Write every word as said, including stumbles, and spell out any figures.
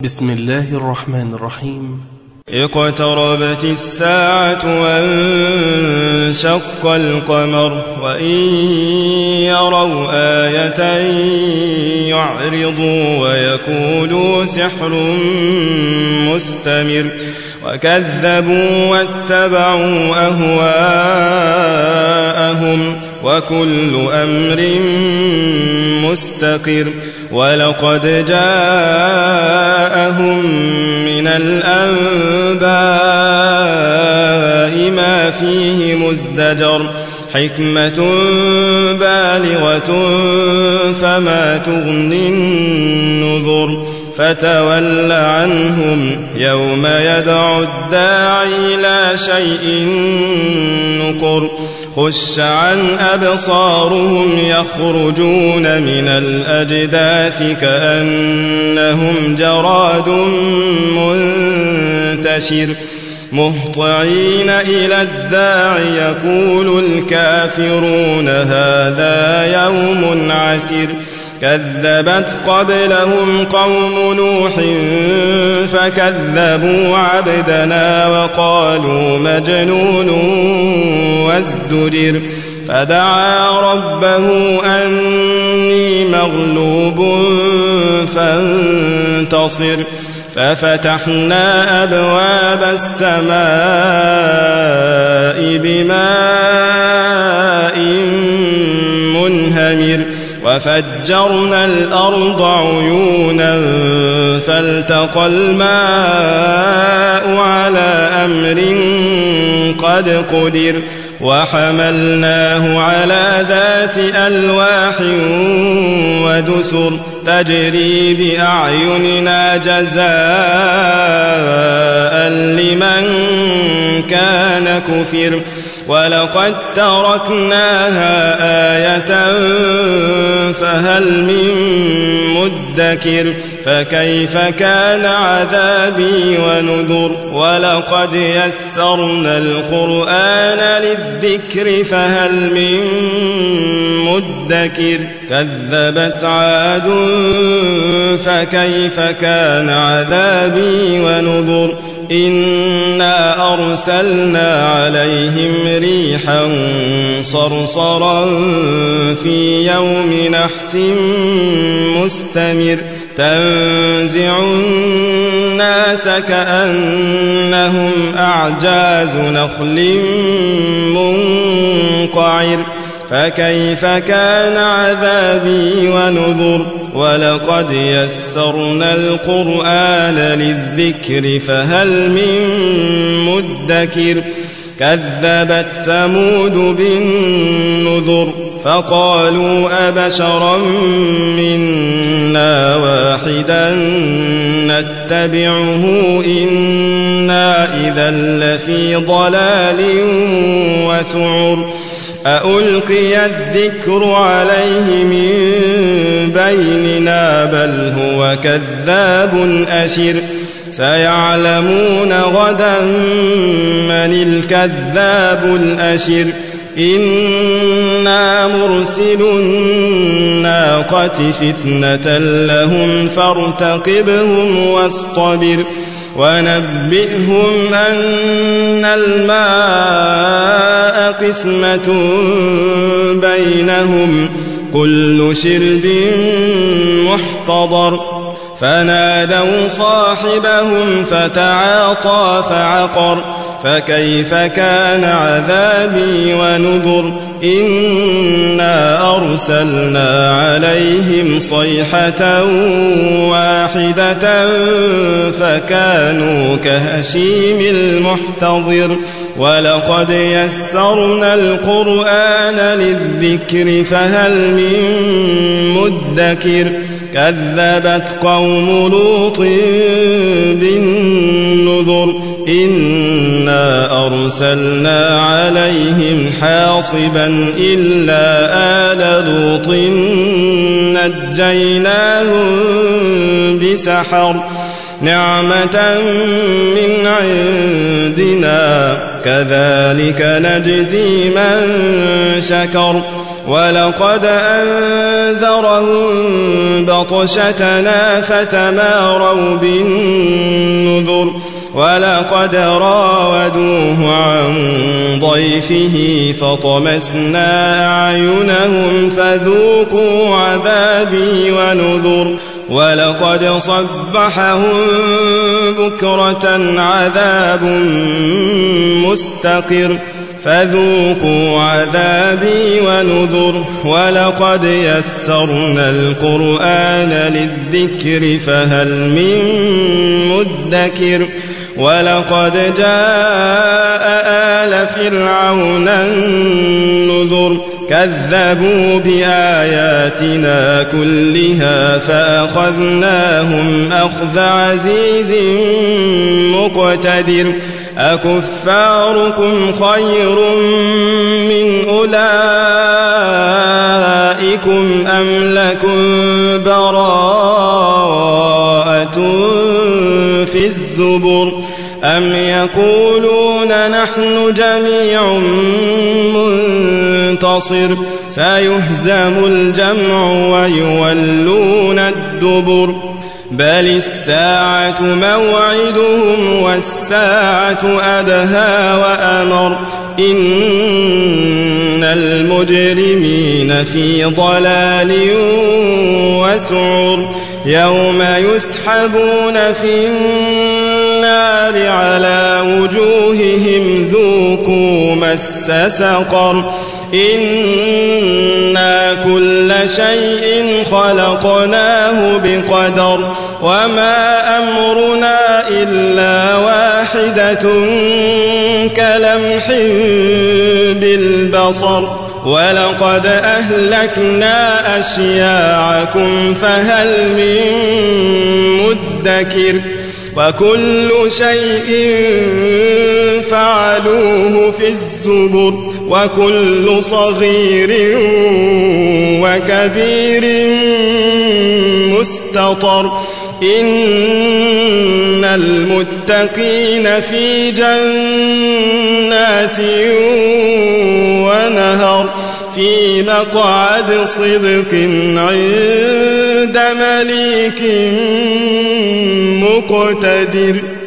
بسم الله الرحمن الرحيم. اقتربت الساعة وانشق القمر وإن يروا آية يعرضوا ويقولوا سحر مستمر وكذبوا واتبعوا أهواءهم وكل أمر مستقر ولقد جاءهم من الأنباء ما فيه مزدجر حكمة بالغة فما تغني النذر فتول عنهم يوم يدعو الداعي إلى شيء نكر خش عن أبصارهم يخرجون من الأجداث كأنهم جراد منتشر مهطعين إلى الداع يقول الكافرون هذا يوم عسر كذبت قبلهم قوم نوح فكذبوا عبدنا وقالوا مجنون وازدجر فدعا ربه أني مغلوب فانتصر ففتحنا أبواب السماء بماء منهمر وفجرنا الأرض عيونا فالتقى الماء على أمر قد قدر وحملناه على ذات ألواح ودسر تجري بأعيننا جزاء لمن كان كفر ولقد تركناها آية فهل من مدكر فكيف كان عذابي ونذر ولقد يسرنا القرآن للذكر فهل من مدكر كذبت عاد فكيف كان عذابي ونذر إنا أرسلنا عليهم ريحا صرصرا في يوم نحس مستمر تنزع الناس كأنهم أعجاز نخل منقعر فكيف كان عذابي ونذر ولقد يسرنا القرآن للذكر فهل من مدكر كذبت ثمود بالنذر فقالوا أبشرا منا واحدا نتبعه إنا إذا لفي ضلال وسعر أألقي الذكر عليه من بيننا بل هو كذاب أشر سيعلمون غدا من الكذاب الأشر إنا مرسل الناقة فتنة لهم فارتقبهم واصطبر ونبئهم أن الماء قسمة بينهم كل شرب محتضر فنادوا صاحبهم فتعاطى فعقر فكيف كان عذابي ونذر إنا أرسلنا عليهم صيحة واحدة فكانوا كهشيم المحتضر ولقد يسرنا القرآن للذكر فهل من مدكر كذبت قوم لوط بالنذر إنا أرسلنا عليهم حاصبا إلا آل لوط نجيناهم بسحر نعمة من عندنا كذلك نجزي من شكر ولقد أنذرهم بطشتنا فتماروا بالنذر ولقد راودوه عن ضيفه فطمسنا أعينهم فذوقوا عذابي ونذر ولقد صبحهم بكرة عذاب مستقر فذوقوا عذابي ونذر ولقد يسرنا القرآن للذكر فهل من مدكر ولقد جاء آل فرعون النذر كذبوا بآياتنا كلها فأخذناهم أخذ عزيز مقتدر أكفاركم خير من أولئكم أم لكم براءة في الزبر أم يقولون نحن جميع منتصر سيهزم الجمع ويولون الدبر بل الساعة موعدهم والساعة أدهى وأمر إن المجرمين في ضلال وسعر يوم يسحبون في النار على وجوههم ذوقوا مس سقر إنا كل شيء خلقناه بقدر وما أمرنا إلا واحدة كلمح بالبصر ولقد أهلكنا أشياعكم فهل من مدكر وكل شيء فعلوه في الزبر وكل صغير وكبير مستطر إن المتقين في جنات ونهر في مقعد صدق عند مليك مقتدر.